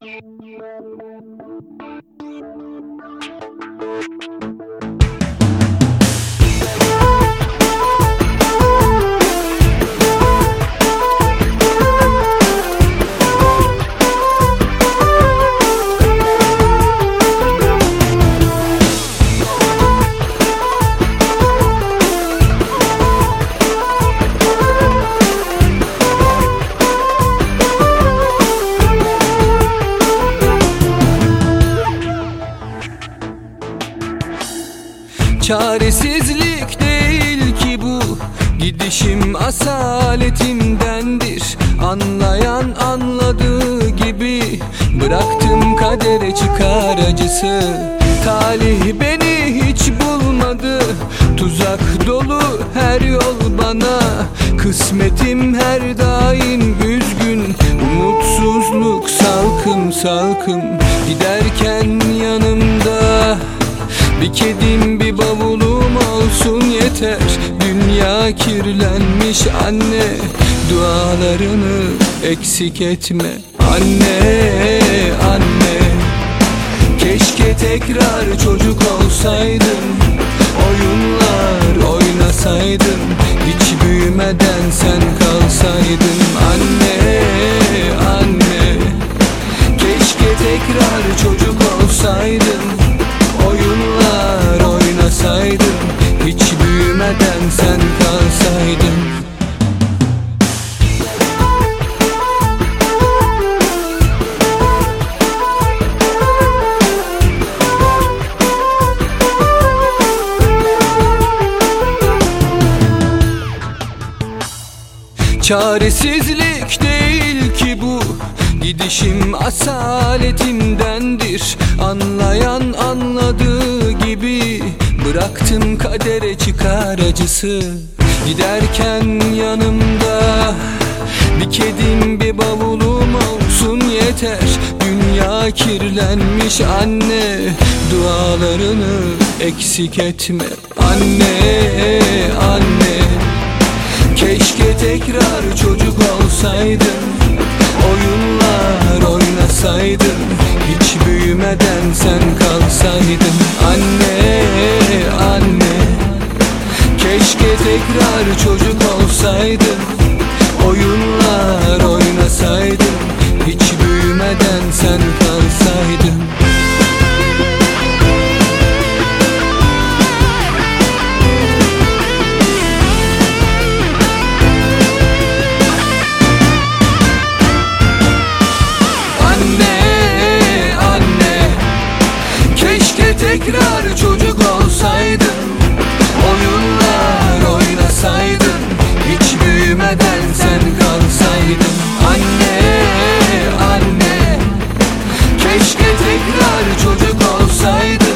Çaresizlik değil ki bu, gidişim asaletimdendir. Anlayan anladığı gibi bıraktım kadere çıkar acısı. Talih beni hiç bulmadı, tuzak dolu her yol bana. Kısmetim her daim üzgün, umutsuzluk salkım salkım. Giderken yanımda bir kedim bir bavulum olsun yeter. Dünya kirlenmiş anne, dualarını eksik etme. Anne, anne, keşke tekrar çocuk olsaydın, oyunlar oynasaydın, hiç büyümeden sen kalsaydın. Anne, anne, keşke tekrar çocuk olsaydın, oyunlar oynasaydın, hiç büyümeden sen kalsaydın. Çaresizlik değil ki bu, gidişim asaletimdendir. Anlayan anladığı gibi bıraktım kadere çıkar acısı. Giderken yanımda bir kedim bir bavulum olsun yeter. Dünya kirlenmiş anne, dualarını eksik etme. Anne, anne, keşke tekrar çocuk olsaydın, oyunlar oynasaydın, hiç büyümeden sen kalsaydın. Anne, anne, keşke tekrar çocuk olsaydın, oyunlar oynasaydın, hiç büyümeden sen kalsaydın. Tekrar çocuk olsaydın, oyunlar oynasaydın, hiç büyümeden sen kalsaydın. Anne, anne, keşke tekrar çocuk olsaydın,